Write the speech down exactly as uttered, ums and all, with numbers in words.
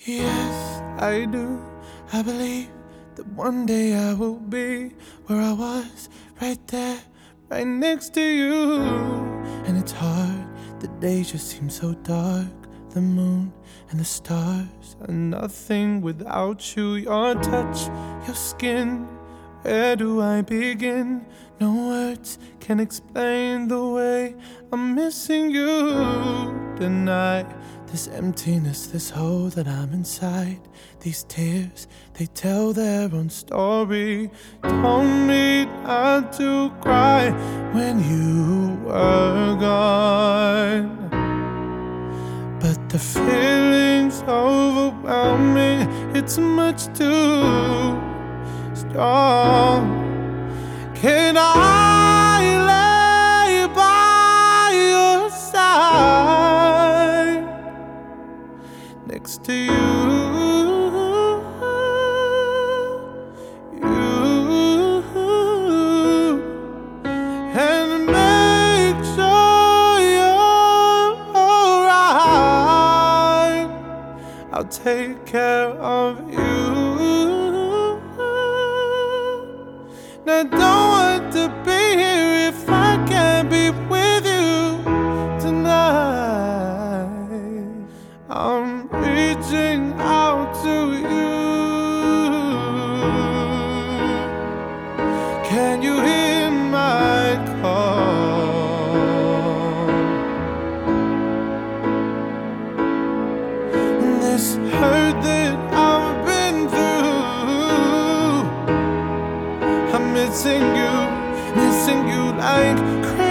Yes, I do. I believe that one day I will be where I was, right there, right next to you. And it's hard, the days just seem so dark. The moon and the stars are nothing without you. Your touch, your skin, where do I begin? No words can explain the way I'm missing you tonight. This emptiness, this hole that I'm inside. These tears, they tell their own story. Told me not to cry when you were gone. But the feeling's overwhelming. It's much too strong. Can I lay by your side next to you, you, and make sure you're alright? I'll take care of you. Now I don't want to be here if I can't be with you tonight. I'm reaching out to you. Can you hear my call? This hurt that I've been through, I'm missing you, missing you like crazy.